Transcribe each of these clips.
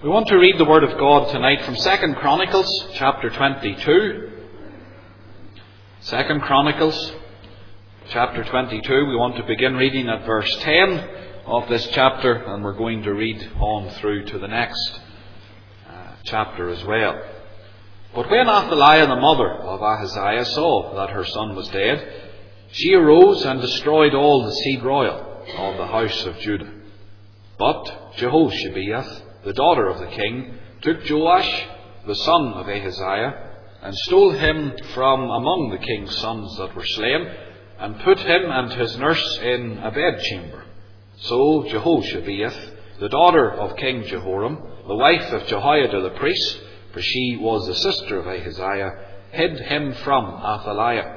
We want to read the Word of God tonight from 2 Chronicles chapter 22. 2 Chronicles chapter 22. We want to begin reading at verse 10 of this chapter, and we're going to read on through to the next chapter as well. But when Athaliah, the mother of Ahaziah, saw that her son was dead, she arose and destroyed all the seed royal of the house of Judah. But Jehoshabeath, the daughter of the king, took Joash, the son of Ahaziah, and stole him from among the king's sons that were slain, and put him and his nurse in a bedchamber. So Jehoshabeath, the daughter of King Jehoram, the wife of Jehoiada the priest, for she was the sister of Ahaziah, hid him from Athaliah,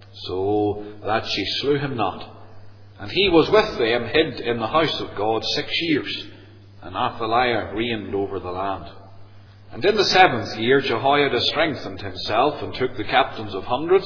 so that she slew him not. And he was with them hid in the house of God 6 years, and Athaliah reigned over the land. And in the 7th year Jehoiada strengthened himself, and took the captains of hundreds,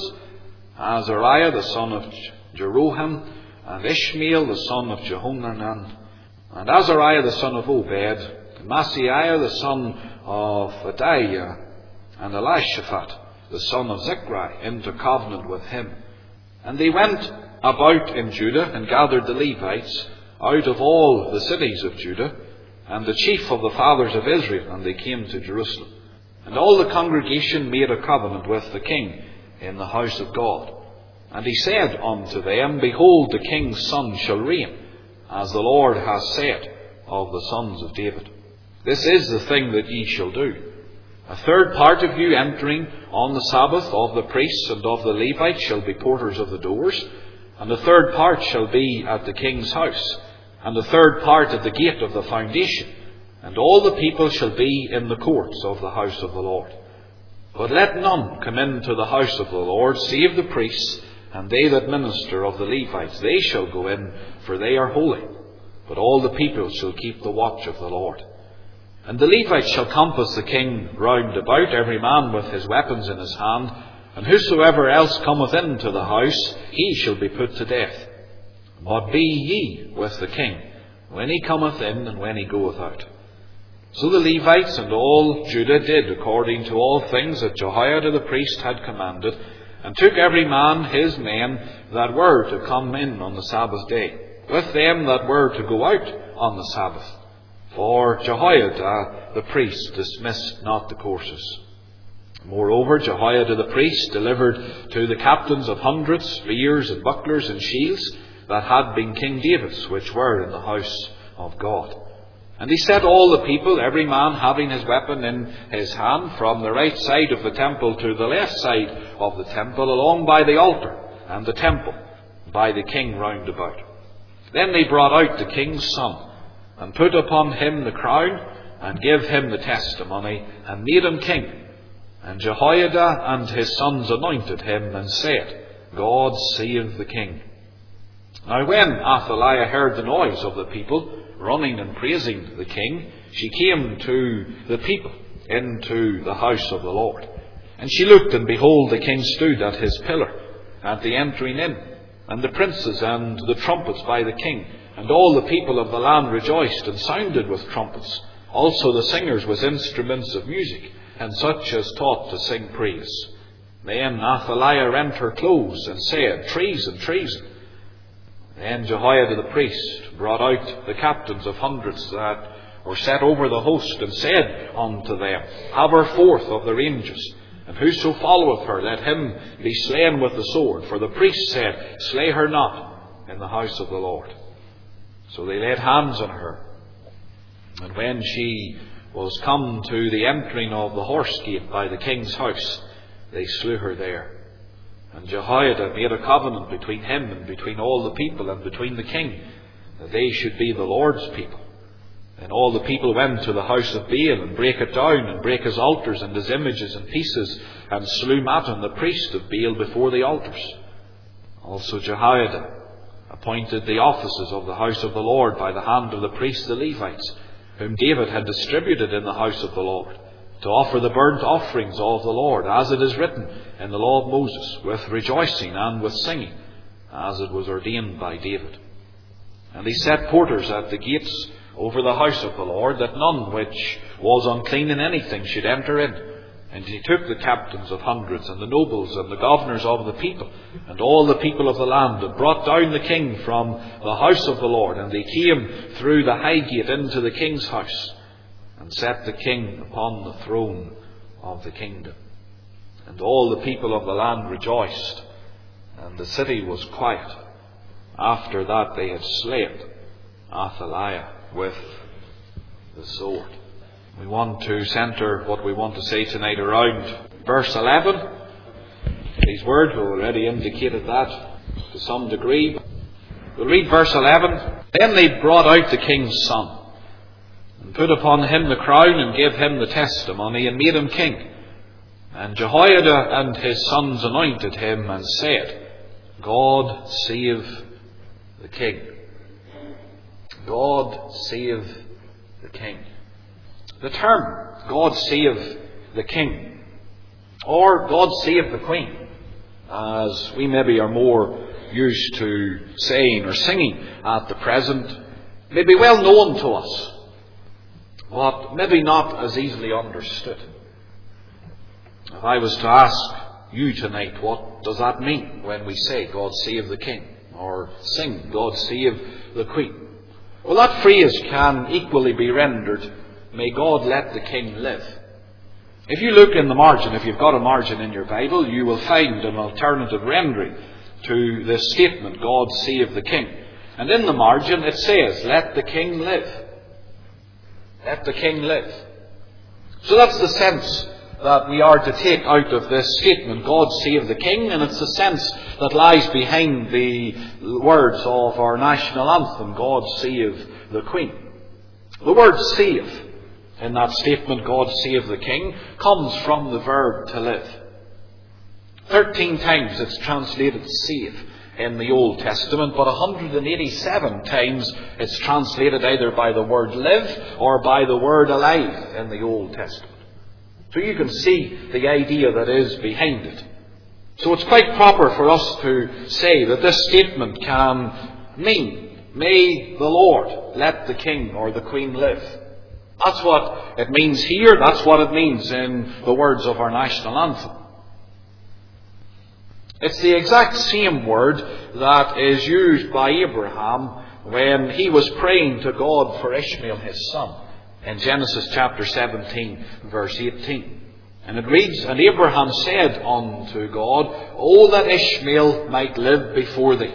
Azariah the son of Jeroham, and Ishmael the son of Jehohanan, and Azariah the son of Obed, and Maaseiah the son of Adaiah, and Elishaphat the son of Zichri, into covenant with him. And they went about in Judah, and gathered the Levites out of all the cities of Judah, and the chief of the fathers of Israel, and they came to Jerusalem. And all the congregation made a covenant with the king in the house of God. And he said unto them, Behold, the king's son shall reign, as the Lord hath said of the sons of David. This is the thing that ye shall do. A third part of you entering on the Sabbath of the priests and of the Levites shall be porters of the doors, and a third part shall be at the king's house, and the third part at the gate of the foundation, and all the people shall be in the courts of the house of the Lord. But let none come into the house of the Lord, save the priests, and they that minister of the Levites. They shall go in, for they are holy. But all the people shall keep the watch of the Lord. And the Levites shall compass the king round about, every man with his weapons in his hand, and whosoever else cometh into the house, he shall be put to death. But be ye with the king, when he cometh in and when he goeth out. So the Levites and all Judah did according to all things that Jehoiada the priest had commanded, and took every man his men that were to come in on the Sabbath day, with them that were to go out on the Sabbath. For Jehoiada the priest dismissed not the courses. Moreover, Jehoiada the priest delivered to the captains of hundreds spears and bucklers and shields that had been King David's, which were in the house of God. And he set all the people, every man having his weapon in his hand, from the right side of the temple to the left side of the temple, along by the altar and the temple, by the king round about. Then they brought out the king's son, and put upon him the crown, and gave him the testimony, and made him king. And Jehoiada and his sons anointed him, and said, God save the king. Now when Athaliah heard the noise of the people running and praising the king, she came to the people into the house of the Lord. And she looked, and behold, the king stood at his pillar at the entering in, and the princes and the trumpets by the king. And all the people of the land rejoiced, and sounded with trumpets. Also the singers with instruments of music, and such as taught to sing praise. Then Athaliah rent her clothes, and said, Treason, treason. Then Jehoiada the priest brought out the captains of hundreds that were set over the host, and said unto them, Have her forth of the ranges, and whoso followeth her, let him be slain with the sword. For the priest said, Slay her not in the house of the Lord. So they laid hands on her. And when she was come to the entering of the horse gate by the king's house, they slew her there. And Jehoiada made a covenant between him and between all the people and between the king, that they should be the Lord's people. And all the people went to the house of Baal, and brake it down, and brake his altars and his images in pieces, and slew Mattan the priest of Baal before the altars. Also Jehoiada appointed the offices of the house of the Lord by the hand of the priests the Levites, whom David had distributed in the house of the Lord, to offer the burnt offerings of the Lord, as it is written in the law of Moses, with rejoicing and with singing, as it was ordained by David. And he set porters at the gates over the house of the Lord, that none which was unclean in anything should enter in. And he took the captains of hundreds, and the nobles, and the governors of the people, and all the people of the land, and brought down the king from the house of the Lord. And they came through the high gate into the king's house, and set the king upon the throne of the kingdom. And all the people of the land rejoiced, and the city was quiet, after that they had slain Athaliah with the sword. We want to centre what we want to say tonight around verse 11. These words have already indicated that to some degree. We'll read verse 11. Then they brought out the king's son, and put upon him the crown, and gave him the testimony, and made him king. And Jehoiada and his sons anointed him, and said, God save the king. God save the king. The term, God save the king, or God save the queen, as we maybe are more used to saying or singing at the present, may be well known to us, but maybe not as easily understood. If I was to ask you tonight, what does that mean when we say God save the king, or sing God save the queen? Well, that phrase can equally be rendered, may God let the king live. If you look in the margin, if you've got a margin in your Bible, you will find an alternative rendering to this statement, God save the king. And in the margin it says, let the king live. Let the king live. So that's the sense that we are to take out of this statement, God save the king, and it's the sense that lies behind the words of our national anthem, God save the queen. The word save in that statement, God save the king, comes from the verb to live. 13 times it's translated save in the Old Testament, but 187 times it's translated either by the word live or by the word alive in the Old Testament. So you can see the idea that is behind it. So it's quite proper for us to say that this statement can mean, may the Lord let the king or the queen live. That's what it means here. That's what it means in the words of our national anthem. It's the exact same word that is used by Abraham when he was praying to God for Ishmael, his son, in Genesis chapter 17, verse 18. And it reads, and Abraham said unto God, O that Ishmael might live before thee.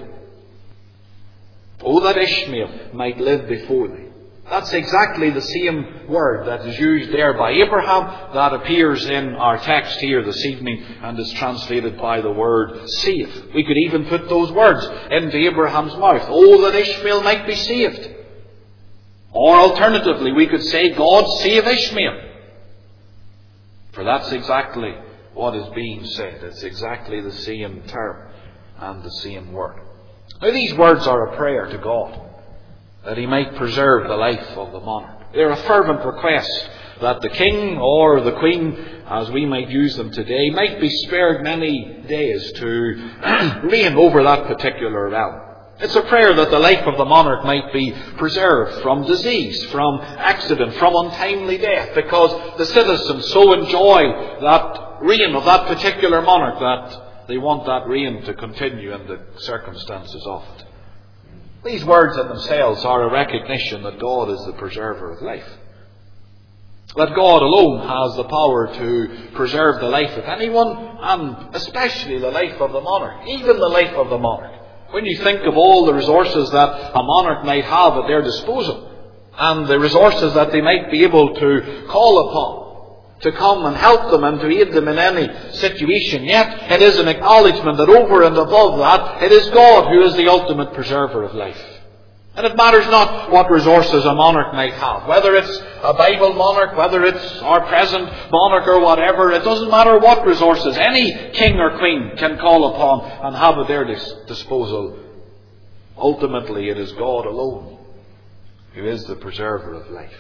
O that Ishmael might live before thee. That's exactly the same word that is used there by Abraham that appears in our text here this evening and is translated by the word save. We could even put those words into Abraham's mouth. Oh, that Ishmael might be saved. Or alternatively, we could say, God save Ishmael. For that's exactly what is being said. It's exactly the same term and the same word. Now, these words are a prayer to God, that he might preserve the life of the monarch. They're a fervent request that the king or the queen, as we might use them today, might be spared many days to reign over that particular realm. It's a prayer that the life of the monarch might be preserved from disease, from accident, from untimely death, because the citizens so enjoy that reign of that particular monarch that they want that reign to continue in the circumstances of it. These words in themselves are a recognition that God is the preserver of life. That God alone has the power to preserve the life of anyone, and especially the life of the monarch, even the life of the monarch. When you think of all the resources that a monarch might have at their disposal, and the resources that they might be able to call upon to come and help them and to aid them in any situation, yet it is an acknowledgement that over and above that, it is God who is the ultimate preserver of life. And it matters not what resources a monarch might have, whether it's a Bible monarch, whether it's our present monarch or whatever, it doesn't matter what resources any king or queen can call upon and have at their disposal. Ultimately, it is God alone who is the preserver of life.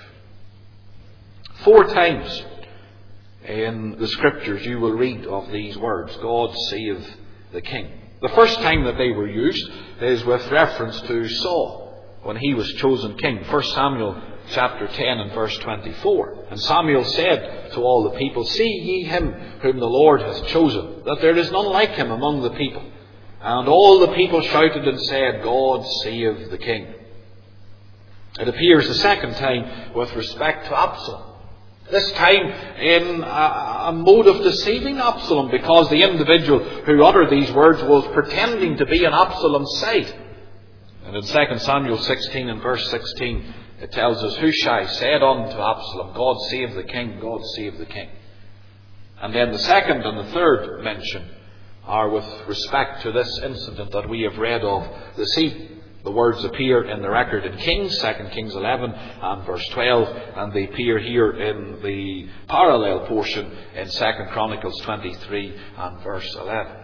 4 times in the Scriptures you will read of these words, God save the king. The first time that they were used is with reference to Saul, when he was chosen king. 1 Samuel chapter 10 and verse 24. And Samuel said to all the people, "See ye him whom the Lord has chosen, that there is none like him among the people." And all the people shouted and said, "God save the king." It appears the second time with respect to Absalom. This time in a mode of deceiving Absalom, because the individual who uttered these words was pretending to be on Absalom's side. And in 2 Samuel 16 and verse 16, it tells us, "Hushai said unto Absalom, God save the king, God save the king." And then the second and the third mention are with respect to this incident that we have read of this evening. The words appear in the record in Kings, 2 Kings 11 and verse 12, and they appear here in the parallel portion in 2 Chronicles 23 and verse 11.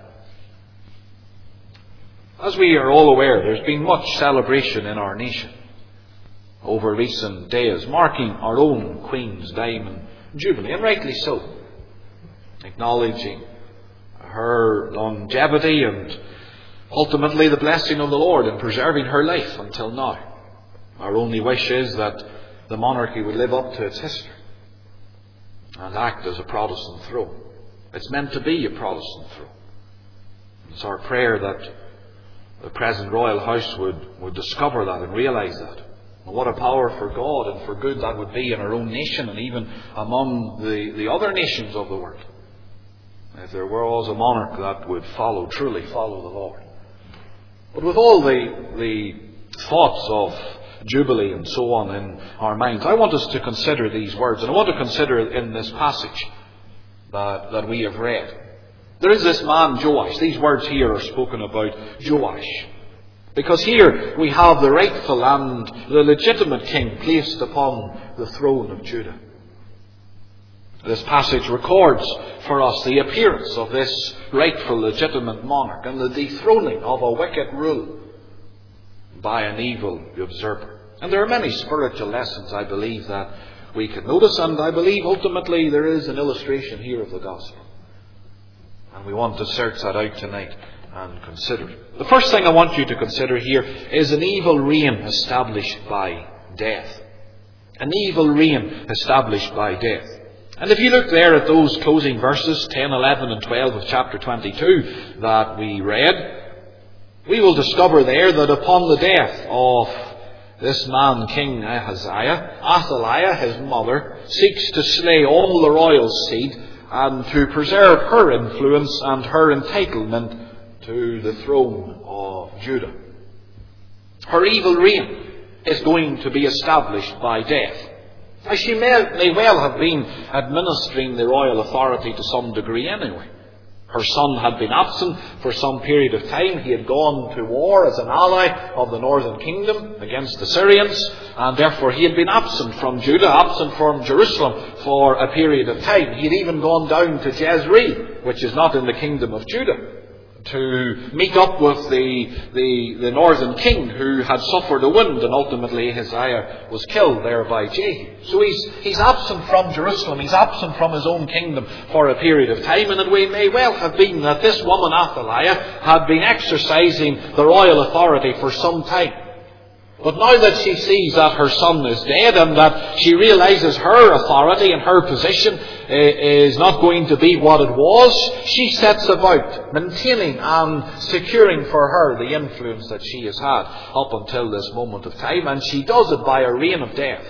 As we are all aware, there's been much celebration in our nation over recent days, marking our own Queen's Diamond Jubilee, and rightly so, acknowledging her longevity and ultimately the blessing of the Lord in preserving her life until now. Our only wish is that the monarchy would live up to its history and act as a Protestant throne. It's meant to be a Protestant throne. It's our prayer that the present royal house would discover that and realise that. And what a power for God and for good that would be in our own nation and even among the other nations of the world, if there was a monarch that would truly follow the Lord. But with all the thoughts of Jubilee and so on in our minds, I want us to consider these words, and I want to consider in this passage that we have read. There is this man Joash. These words here are spoken about Joash, because here we have the rightful and the legitimate king placed upon the throne of Judah. This passage records for us the appearance of this rightful, legitimate monarch and the dethroning of a wicked rule by an evil usurper. And there are many spiritual lessons, I believe, that we can notice, and I believe ultimately there is an illustration here of the gospel. And we want to search that out tonight and consider it. The first thing I want you to consider here is an evil reign established by death. An evil reign established by death. And if you look there at those closing verses, 10, 11 and 12 of chapter 22 that we read, we will discover there that upon the death of this man, King Ahaziah, Athaliah, his mother, seeks to slay all the royal seed and to preserve her influence and her entitlement to the throne of Judah. Her evil reign is going to be established by death. Now, she may well have been administering the royal authority to some degree anyway. Her son had been absent for some period of time. He had gone to war as an ally of the northern kingdom against the Syrians, and therefore he had been absent from Judah, absent from Jerusalem for a period of time. He had even gone down to Jezreel, which is not in the kingdom of Judah, to meet up with the northern king who had suffered a wound, and ultimately Ahaziah was killed there by Jehu. So he's absent from Jerusalem, he's absent from his own kingdom for a period of time, and it may well have been that this woman Athaliah had been exercising the royal authority for some time. But now that she sees that her son is dead and that she realizes her authority and her position is not going to be what it was, she sets about maintaining and securing for her the influence that she has had up until this moment of time, and she does it by a reign of death.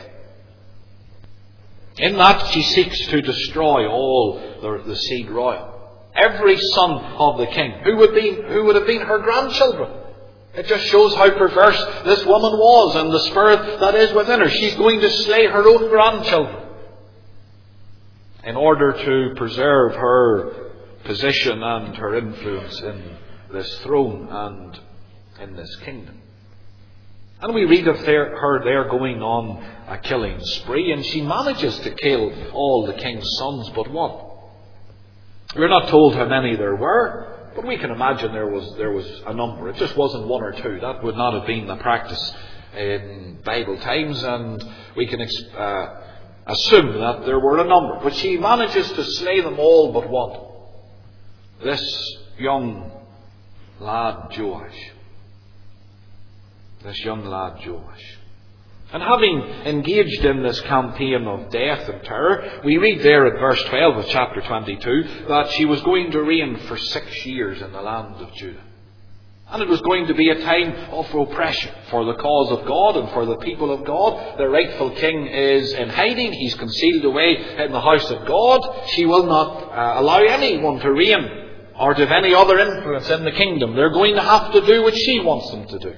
In that she seeks to destroy all the seed royal. Every son of the king, who would have been her grandchildren. It just shows how perverse this woman was and the spirit that is within her. She's going to slay her own grandchildren in order to preserve her position and her influence in this throne and in this kingdom. And we read of her there going on a killing spree, and she manages to kill all the king's sons but one. We're not told how many there were, but we can imagine there was a number. It just wasn't one or two. That would not have been the practice in Bible times, and we can assume that there were a number. But she manages to slay them all but one. This young lad Joash. And having engaged in this campaign of death and terror, we read there at verse 12 of chapter 22 that she was going to reign for 6 years in the land of Judah. And it was going to be a time of oppression for the cause of God and for the people of God. The rightful king is in hiding. He's concealed away in the house of God. She will not allow anyone to reign or to have any other influence in the kingdom. They're going to have to do what she wants them to do.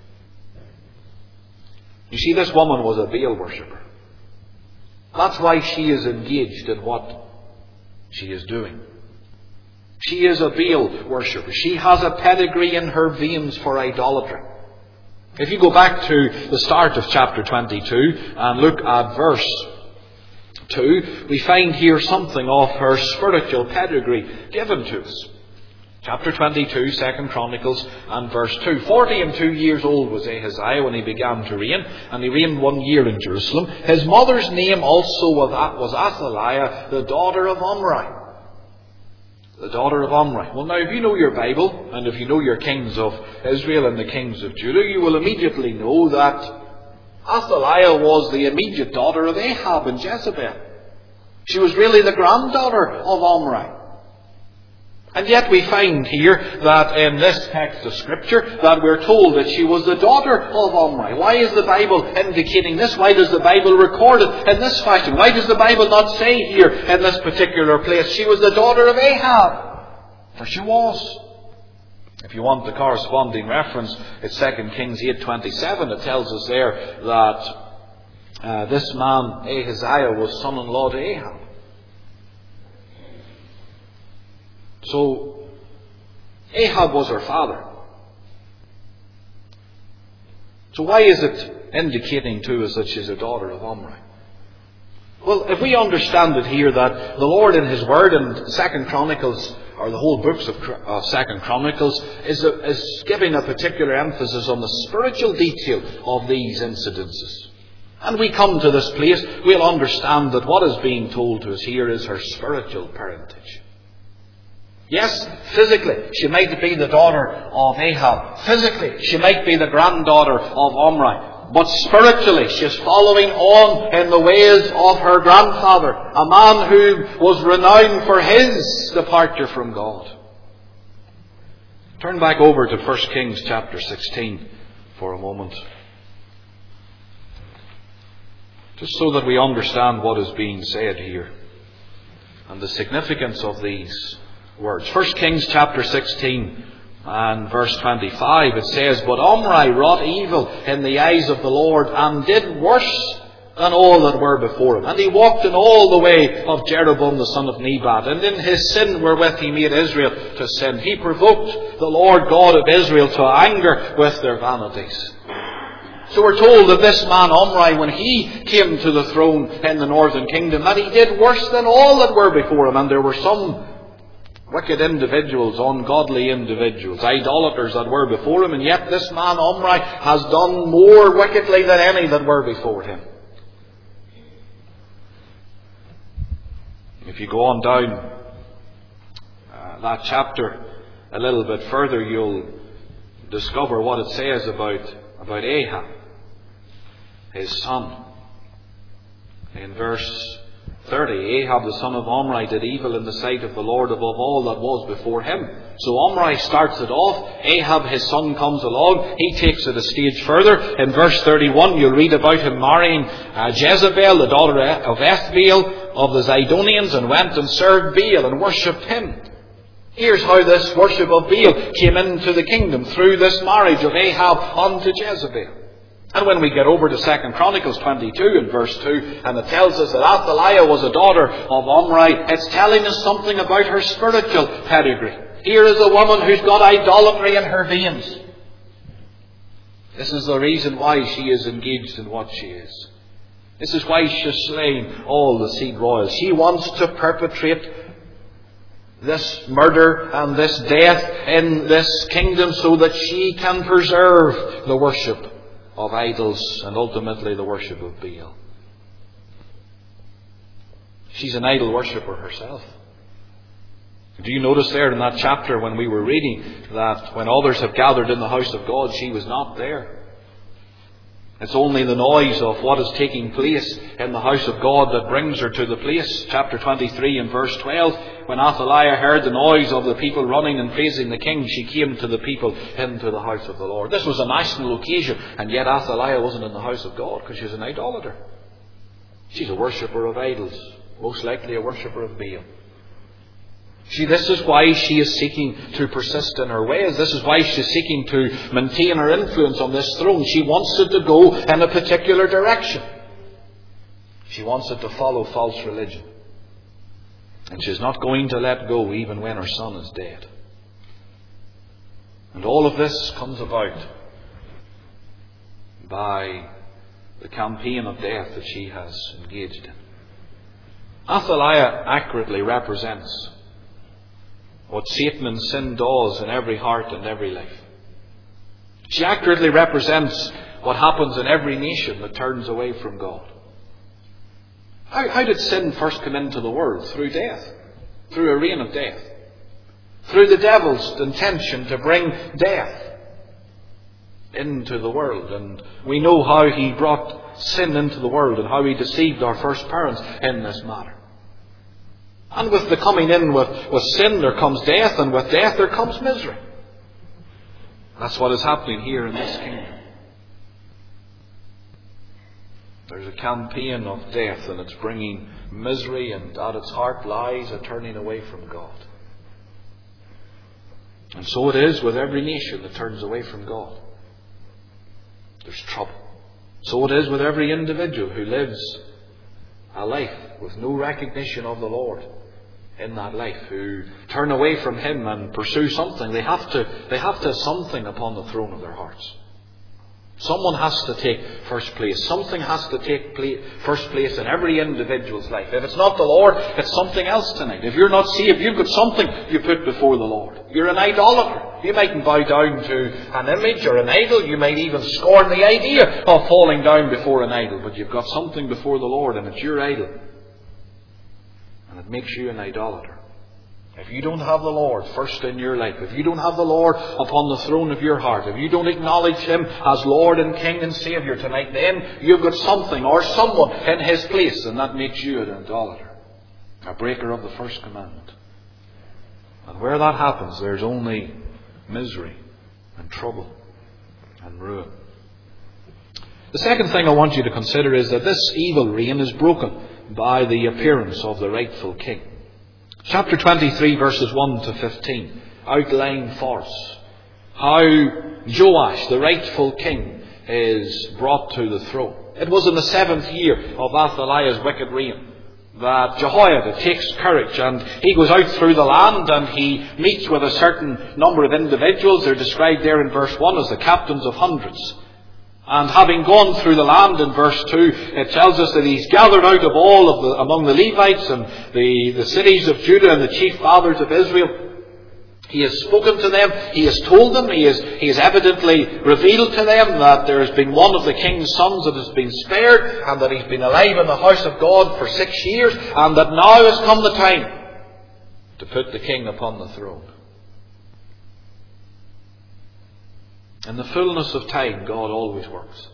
You see, this woman was a Baal worshipper. That's why she is engaged in what she is doing. She is a Baal worshipper. She has a pedigree in her veins for idolatry. If you go back to the start of chapter 22 and look at verse 2, we find here something of her spiritual pedigree given to us. Chapter 22, 2 Chronicles, and verse 2. 42 years old was Ahaziah when he began to reign, and he reigned 1 year in Jerusalem. His mother's name also was Athaliah, the daughter of Omri. The daughter of Omri. Well, now, if you know your Bible, and if you know your kings of Israel and the kings of Judah, you will immediately know that Athaliah was the immediate daughter of Ahab and Jezebel. She was really the granddaughter of Omri. And yet we find here that in this text of Scripture that we're told that she was the daughter of Omri. Why is the Bible indicating this? Why does the Bible record it in this fashion? Why does the Bible not say here in this particular place she was the daughter of Ahab? For she was. If you want the corresponding reference, it's 2 Kings 8:27. It tells us there that this man Ahaziah was son-in-law to Ahab. So, Ahab was her father. So why is it indicating to us that she's a daughter of Omri? Well, if we understand it here that the Lord in His Word in 2 Chronicles, or the whole books of 2 Chronicles, is giving a particular emphasis on the spiritual detail of these incidences. And we come to this place, we'll understand that what is being told to us here is her spiritual parentage. Yes, physically, she might be the daughter of Ahab. Physically, she might be the granddaughter of Omri. But spiritually, she's following on in the ways of her grandfather, a man who was renowned for his departure from God. Turn back over to 1 Kings chapter 16 for a moment. Just so that we understand what is being said here and the significance of these words. 1 Kings chapter 16 and verse 25, it says, "But Omri wrought evil in the eyes of the Lord, and did worse than all that were before him. And he walked in all the way of Jeroboam the son of Nebat, and in his sin wherewith he made Israel to sin. He provoked the Lord God of Israel to anger with their vanities." So we're told that this man Omri, when he came to the throne in the northern kingdom, that he did worse than all that were before him. And there were some wicked individuals, ungodly individuals, idolaters that were before him, and yet this man Omri has done more wickedly than any that were before him. If you go on down that chapter a little bit further, you'll discover what it says about Ahab, his son. In verse 30, Ahab the son of Omri did evil in the sight of the Lord above all that was before him. So Omri starts it off. Ahab, his son, comes along. He takes it a stage further. In verse 31, you'll read about him marrying Jezebel, the daughter of Ethbaal of the Zidonians, and went and served Baal and worshipped him. Here's how this worship of Baal came into the kingdom, through this marriage of Ahab unto Jezebel. And when we get over to 2 Chronicles 22 and verse 2, and it tells us that Athaliah was a daughter of Omri, it's telling us something about her spiritual pedigree. Here is a woman who's got idolatry in her veins. This is the reason why she is engaged in what she is. This is why she's slain all the seed royals. She wants to perpetrate this murder and this death in this kingdom so that she can preserve the worship of idols and ultimately the worship of Baal. She's an idol worshipper herself. Do you notice there in that chapter when we were reading that when others have gathered in the house of God, she was not there? It's only the noise of what is taking place in the house of God that brings her to the place. Chapter 23 and verse 12, when Athaliah heard the noise of the people running and praising the king, she came to the people into the house of the Lord. This was a national occasion, and yet Athaliah wasn't in the house of God because she's an idolater. She's a worshipper of idols, most likely a worshipper of Baal. This is why she is seeking to persist in her ways. This is why she's seeking to maintain her influence on this throne. She wants it to go in a particular direction. She wants it to follow false religion. And she's not going to let go even when her son is dead. And all of this comes about by the campaign of death that she has engaged in. Athaliah accurately represents what Satan and sin does in every heart and every life. She accurately represents what happens in every nation that turns away from God. How did sin first come into the world? Through death. Through a reign of death. Through the devil's intention to bring death into the world. And we know how he brought sin into the world and how he deceived our first parents in this matter. And with the coming in with sin there comes death, and with death there comes misery. That's what is happening here in this kingdom. There's a campaign of death, and it's bringing misery, and at its heart lies a turning away from God. And so it is with every nation that turns away from God. There's trouble. So it is with every individual who lives a life with no recognition of the Lord in that life, who turn away from Him and pursue something. They have to have something upon the throne of their hearts. Someone has to take first place. Something has to take first place in every individual's life. If it's not the Lord, it's something else tonight. If you're not saved, you've got something you put before the Lord. You're an idolater. You mightn't bow down to an image or an idol. You might even scorn the idea of falling down before an idol. But you've got something before the Lord, and it's your idol. And it makes you an idolater. If you don't have the Lord first in your life, if you don't have the Lord upon the throne of your heart, if you don't acknowledge Him as Lord and King and Saviour tonight, then you've got something or someone in His place, and that makes you an idolater, a breaker of the first commandment. And where that happens, there's only misery and trouble and ruin. The second thing I want you to consider is that this evil reign is broken by the appearance of the rightful king. Chapter 23 verses 1 to 15 outline for us how Joash, the rightful king, is brought to the throne. It was in the 7th year of Athaliah's wicked reign that Jehoiada takes courage, and he goes out through the land, and he meets with a certain number of individuals. They're described there in verse 1 as the captains of hundreds. And having gone through the land in verse 2, it tells us that he's gathered out of among the Levites and the cities of Judah and the chief fathers of Israel. He has spoken to them, he has told them, he has evidently revealed to them that there has been one of the king's sons that has been spared, and that he's been alive in the house of God for 6 years, and that now has come the time to put the king upon the throne. In the fullness of time, God always works.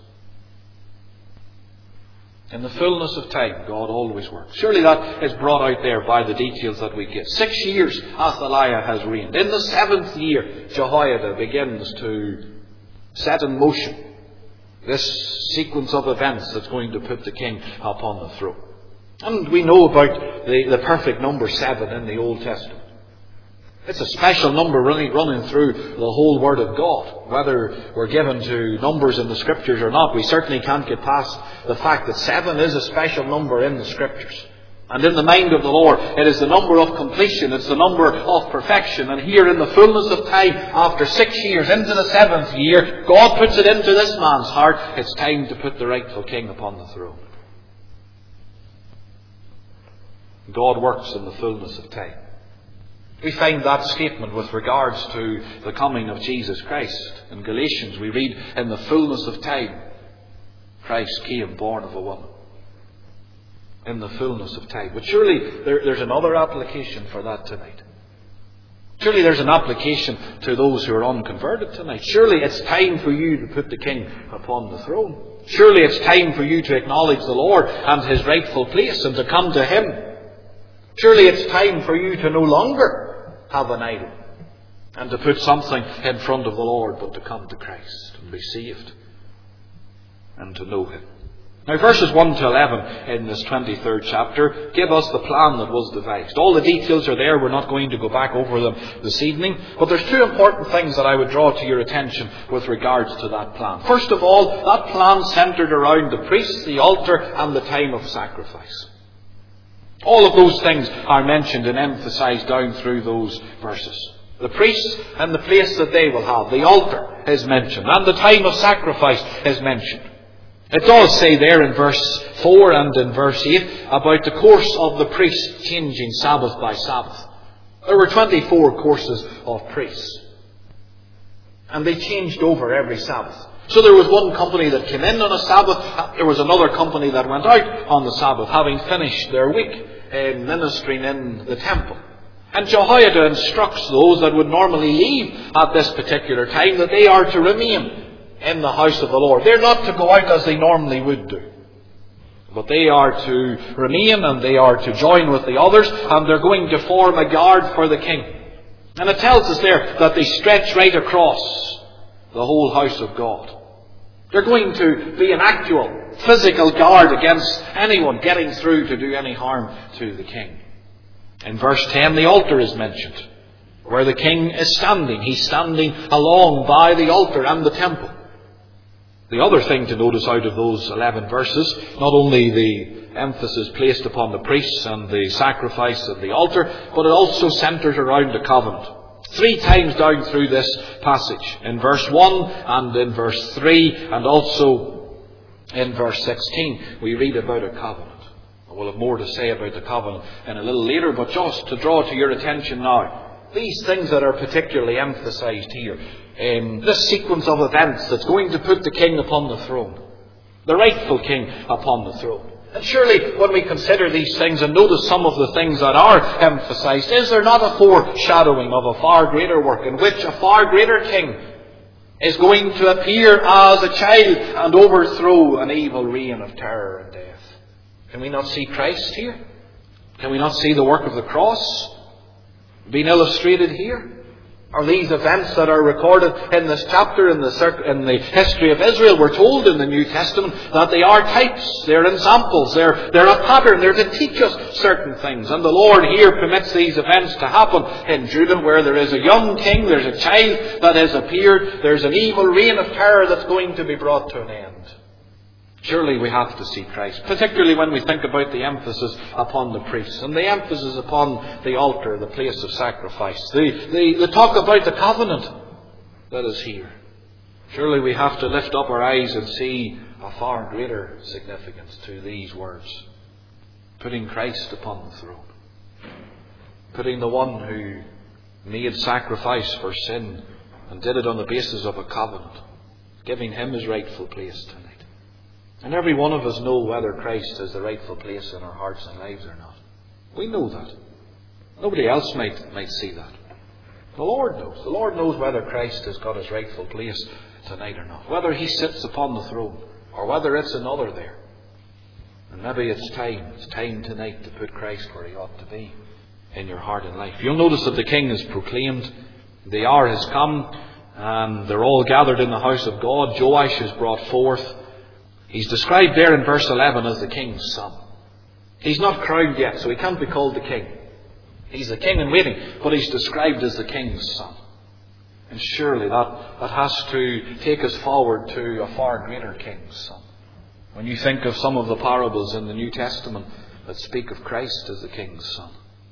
In the fullness of time, God always works. Surely that is brought out there by the details that we get. 6 years Athaliah has reigned. In the 7th year, Jehoiada begins to set in motion this sequence of events that's going to put the king upon the throne. And we know about the perfect number 7 in the Old Testament. It's a special number really running through the whole Word of God. Whether we're given to numbers in the Scriptures or not, we certainly can't get past the fact that 7 is a special number in the Scriptures. And in the mind of the Lord, it is the number of completion, it's the number of perfection. And here in the fullness of time, after 6 years, into the 7th year, God puts it into this man's heart, it's time to put the rightful king upon the throne. God works in the fullness of time. We find that statement with regards to the coming of Jesus Christ. In Galatians we read, in the fullness of time, Christ came born of a woman. In the fullness of time. But surely there's another application for that tonight. Surely there's an application to those who are unconverted tonight. Surely it's time for you to put the King upon the throne. Surely it's time for you to acknowledge the Lord and His rightful place and to come to Him. Surely it's time for you to no longer have an idol and to put something in front of the Lord, but to come to Christ and be saved and to know Him. Now, verses 1 to 11 in this 23rd chapter give us the plan that was devised. All the details are there. We're not going to go back over them this evening. But there's two important things that I would draw to your attention with regards to that plan. First of all, that plan centred around the priest, the altar, and the time of sacrifice. All of those things are mentioned and emphasised down through those verses. The priests and the place that they will have. The altar is mentioned. And the time of sacrifice is mentioned. It does say there in verse 4 and in verse 8 about the course of the priests changing Sabbath by Sabbath. There were 24 courses of priests. And they changed over every Sabbath. So there was one company that came in on a Sabbath. There was another company that went out on the Sabbath, having finished their week in ministering in the temple. And Jehoiada instructs those that would normally leave at this particular time that they are to remain in the house of the Lord. They're not to go out as they normally would do. But they are to remain and they are to join with the others, and they're going to form a guard for the king. And it tells us there that they stretch right across the whole house of God. They're going to be an actual physical guard against anyone getting through to do any harm to the king. In verse 10, the altar is mentioned, where the king is standing. He's standing along by the altar and the temple. The other thing to notice out of those 11 verses, not only the emphasis placed upon the priests and the sacrifice of the altar, but it also centres around the covenant. 3 times down through this passage, in verse 1 and in verse 3 and also in verse 16, we read about a covenant. We'll have more to say about the covenant in a little later, but just to draw to your attention now, these things that are particularly emphasised here, this sequence of events that's going to put the king upon the throne, the rightful king upon the throne. And surely when we consider these things and notice some of the things that are emphasised, is there not a foreshadowing of a far greater work in which a far greater king is going to appear as a child and overthrow an evil reign of terror and death? Can we not see Christ here? Can we not see the work of the cross being illustrated here? Are these events that are recorded in this chapter in the history of Israel, we're told in the New Testament that they are types, they're examples, they're a pattern, they're to teach us certain things. And the Lord here permits these events to happen in Judah, where there is a young king, there's a child that has appeared, there's an evil reign of terror that's going to be brought to an end. Surely we have to see Christ, particularly when we think about the emphasis upon the priests and the emphasis upon the altar, the place of sacrifice, the talk about the covenant that is here. Surely we have to lift up our eyes and see a far greater significance to these words. Putting Christ upon the throne. Putting the one who made sacrifice for sin and did it on the basis of a covenant. Giving Him His rightful place tonight. And every one of us know whether Christ has the rightful place in our hearts and lives or not. We know that. Nobody else might see that. The Lord knows. The Lord knows whether Christ has got His rightful place tonight or not. Whether He sits upon the throne or whether it's another there. And maybe it's time tonight to put Christ where He ought to be in your heart and life. You'll notice that the King is proclaimed. The hour has come and they're all gathered in the house of God. Joash is brought forth. He's described there in verse 11 as the king's son. He's not crowned yet, so he can't be called the king. He's the king in waiting, but he's described as the king's son. And surely that has to take us forward to a far greater king's son. When you think of some of the parables in the New Testament that speak of Christ as the king's son.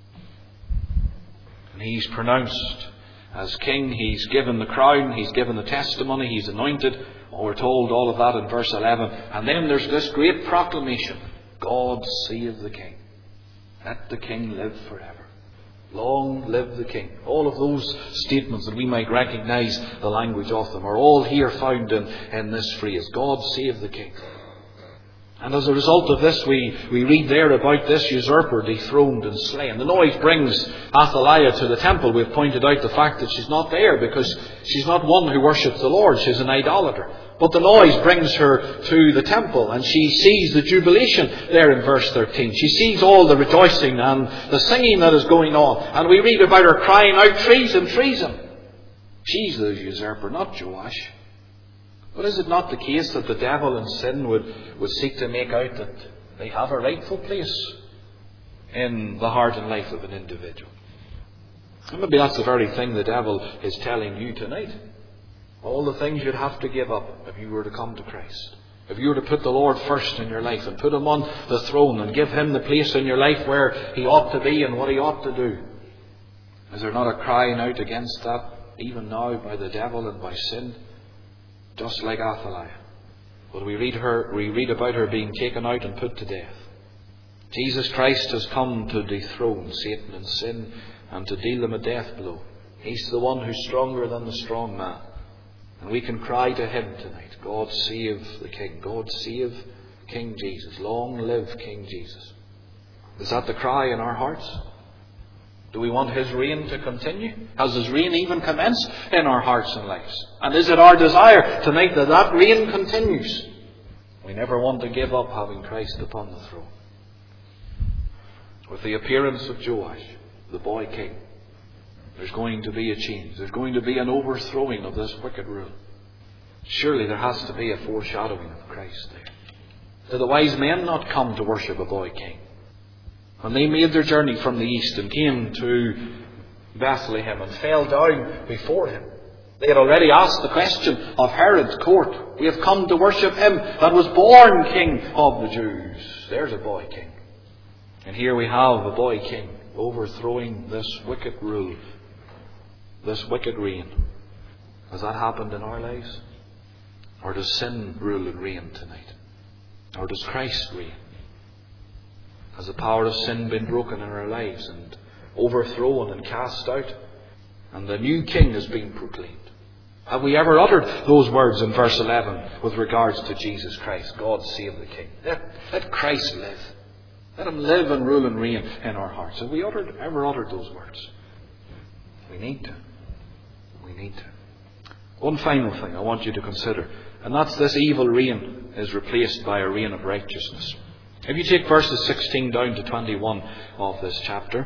And he's pronounced as king, he's given the crown, he's given the testimony, he's anointed. We're told all of that in verse 11. And then there's this great proclamation. God save the king. Let the king live forever. Long live the king. All of those statements that we might recognize the language of them are all here found in this phrase. God save the king. And as a result of this, we read there about this usurper dethroned and slain. The noise brings Athaliah to the temple. We've pointed out the fact that she's not there because she's not one who worships the Lord. She's an idolater. But the noise brings her to the temple, and she sees the jubilation there in verse 13. She sees all the rejoicing and the singing that is going on. And we read about her crying out, "Treason, treason!" She's the usurper, not Joash. But is it not the case that the devil and sin would seek to make out that they have a rightful place in the heart and life of an individual? And maybe that's the very thing the devil is telling you tonight. All the things you'd have to give up if you were to come to Christ. If you were to put the Lord first in your life and put Him on the throne and give Him the place in your life where He ought to be and what He ought to do. Is there not a crying out against that even now by the devil and by sin? Just like Athaliah. But we read about her being taken out and put to death. Jesus Christ has come to dethrone Satan and sin and to deal him a death blow. He's the one who's stronger than the strong man. And we can cry to Him tonight, "God save the King. God save King Jesus. Long live King Jesus." Is that the cry in our hearts? Do we want His reign to continue? Has His reign even commenced in our hearts and lives? And is it our desire tonight that that reign continues? We never want to give up having Christ upon the throne. With the appearance of Joash, the boy king, there's going to be a change. There's going to be an overthrowing of this wicked rule. Surely there has to be a foreshadowing of Christ there. Did the wise men not come to worship a boy king? When they made their journey from the east and came to Bethlehem and fell down before Him, they had already asked the question of Herod's court. "We have come to worship Him that was born King of the Jews." There's a boy king. And here we have a boy king overthrowing this wicked rule, this wicked reign. Has that happened in our lives? Or does sin rule and reign tonight? Or does Christ reign? Has the power of sin been broken in our lives and overthrown and cast out? And the new King has been proclaimed. Have we ever uttered those words in verse 11 with regards to Jesus Christ? "God save the King." Let Christ live. Let Him live and rule and reign in our hearts. Have we ever uttered those words? We need to. We need to. One final thing I want you to consider, and that's this evil reign is replaced by a reign of righteousness. If you take verses 16 down to 21 of this chapter,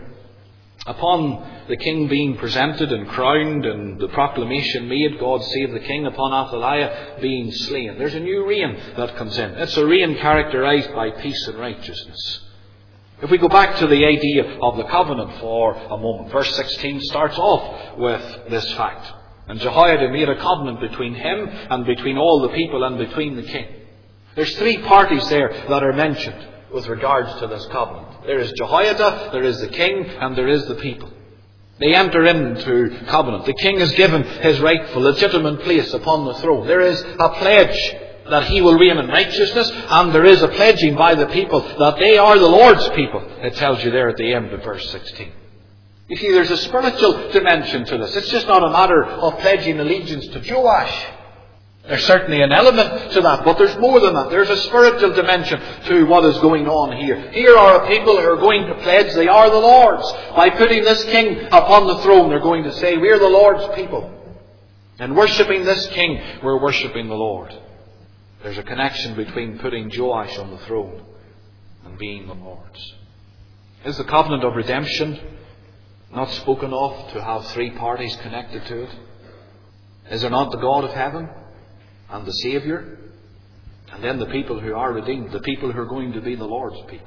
upon the king being presented and crowned and the proclamation made, "God save the King," upon Athaliah being slain, there's a new reign that comes in. It's a reign characterized by peace and righteousness. If we go back to the idea of the covenant for a moment, verse 16 starts off with this fact. And Jehoiada made a covenant between him and between all the people and between the king. There's three parties there that are mentioned with regards to this covenant. There is Jehoiada, there is the king, and there is the people. They enter into covenant. The king is given his rightful, legitimate place upon the throne. There is a pledge that he will reign in righteousness, and there is a pledging by the people that they are the Lord's people. It tells you there at the end of verse 16. You see, there's a spiritual dimension to this. It's just not a matter of pledging allegiance to Joash. There's certainly an element to that, but there's more than that. There's a spiritual dimension to what is going on here. Here are a people who are going to pledge they are the Lord's. By putting this king upon the throne, they're going to say, we're the Lord's people. And worshipping this king, we're worshipping the Lord. There's a connection between putting Joash on the throne and being the Lord's. Is the covenant of redemption not spoken of to have three parties connected to it? Is there not the God of heaven and the Saviour, and then the people who are redeemed, the people who are going to be the Lord's people?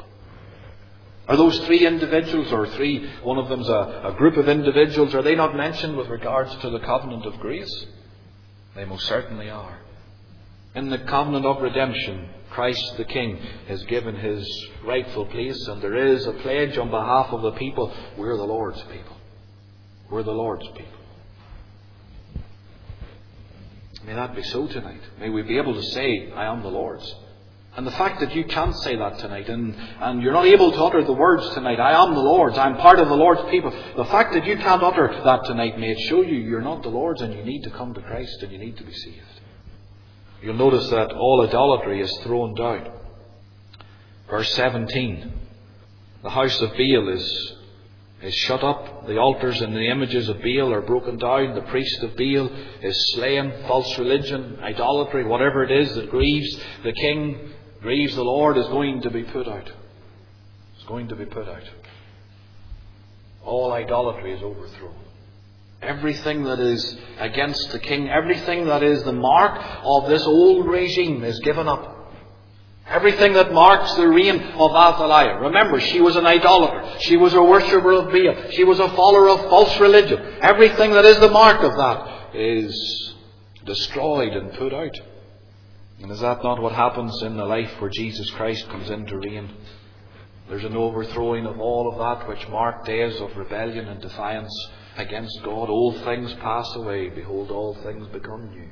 Are those three individuals, or one of them's a group of individuals, are they not mentioned with regards to the covenant of grace? They most certainly are. In the covenant of redemption, Christ the King is given his rightful place, and there is a pledge on behalf of the people. We're the Lord's people. We're the Lord's people. May that be so tonight. May we be able to say, I am the Lord's. And the fact that you can't say that tonight, and you're not able to utter the words tonight, I am the Lord's, I'm part of the Lord's people. The fact that you can't utter that tonight, may it show you you're not the Lord's, and you need to come to Christ, and you need to be saved. You'll notice that all idolatry is thrown down. Verse 17. The house of Baal is shut up. The altars and the images of Baal are broken down. The priest of Baal is slain. False religion, idolatry, whatever it is that grieves the king, grieves the Lord, is going to be put out. It's going to be put out. All idolatry is overthrown. Everything that is against the king, everything that is the mark of this old regime is given up. Everything that marks the reign of Athaliah. Remember, she was an idolater. She was a worshipper of Baal. She was a follower of false religion. Everything that is the mark of that is destroyed and put out. And is that not what happens in the life where Jesus Christ comes in to reign? There's an overthrowing of all of that which marked days of rebellion and defiance against God. Old things pass away. Behold, all things become new.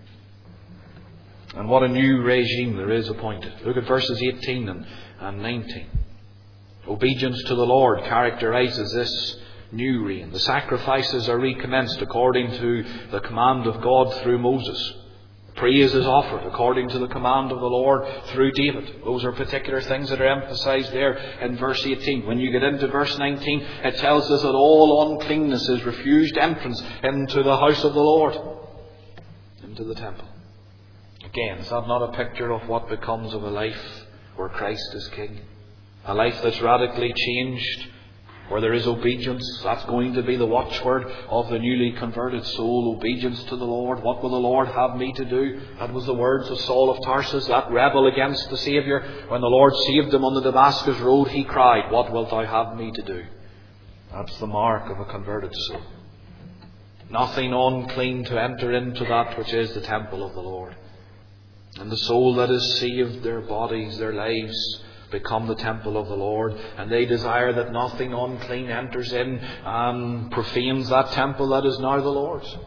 And what a new regime there is appointed. Look at verses 18 and 19. Obedience to the Lord characterizes this new reign. The sacrifices are recommenced according to the command of God through Moses. Praise is offered according to the command of the Lord through David. Those are particular things that are emphasized there in verse 18. When you get into verse 19, it tells us that all uncleanness is refused entrance into the house of the Lord, into the temple. Again, is that not a picture of what becomes of a life where Christ is King? A life that's radically changed, where there is obedience. That's going to be the watchword of the newly converted soul. Obedience to the Lord. What will the Lord have me to do? That was the words of Saul of Tarsus, that rebel against the Saviour. When the Lord saved him on the Damascus road, he cried, "What wilt thou have me to do?" That's the mark of a converted soul. Nothing unclean to enter into that which is the temple of the Lord. And the soul that is saved, their bodies, their lives become the temple of the Lord. And they desire that nothing unclean enters in and profanes that temple that is now the Lord's.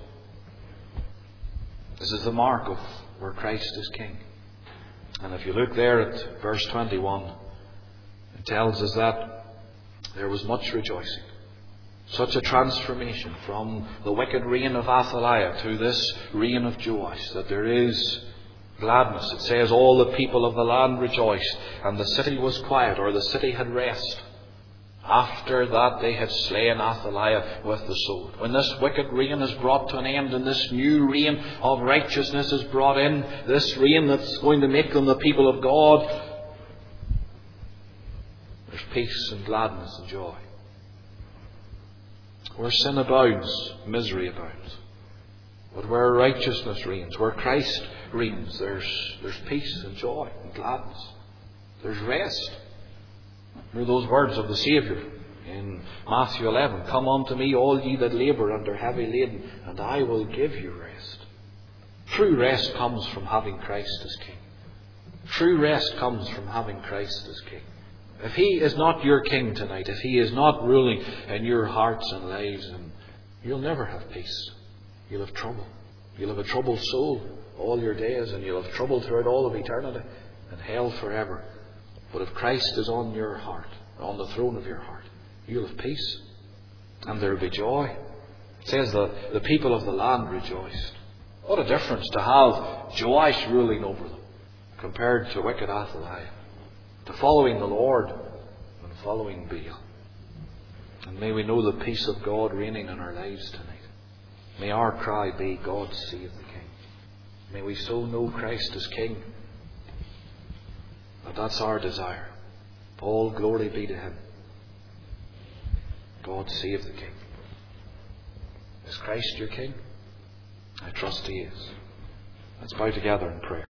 This is the mark of where Christ is King. And if you look there at verse 21, it tells us that there was much rejoicing. Such a transformation from the wicked reign of Athaliah to this reign of Joash, that there is gladness. It says all the people of the land rejoiced, and the city was quiet, or the city had rest. After that they had slain Athaliah with the sword. When this wicked reign is brought to an end, and this new reign of righteousness is brought in, this reign that's going to make them the people of God, there's peace and gladness and joy. Where sin abounds, misery abounds. But where righteousness reigns, where Christ reigns, there's peace and joy and gladness. There's rest. Remember those words of the Saviour in Matthew 11. "Come unto me, all ye that labour and are heavy laden, and I will give you rest." True rest comes from having Christ as King. True rest comes from having Christ as King. If He is not your King tonight, if He is not ruling in your hearts and lives, then you'll never have peace. You'll have trouble. You'll have a troubled soul all your days, and you'll have trouble throughout all of eternity and hell forever. But if Christ is on your heart, on the throne of your heart, you'll have peace, and there will be joy. It says that the people of the land rejoiced. What a difference to have Joash ruling over them compared to wicked Athaliah, to following the Lord and following Baal. And may we know the peace of God reigning in our lives tonight. May our cry be, "God save the King." May we so know Christ as King that that's our desire. All glory be to Him. God save the King. Is Christ your King? I trust He is. Let's bow together in prayer.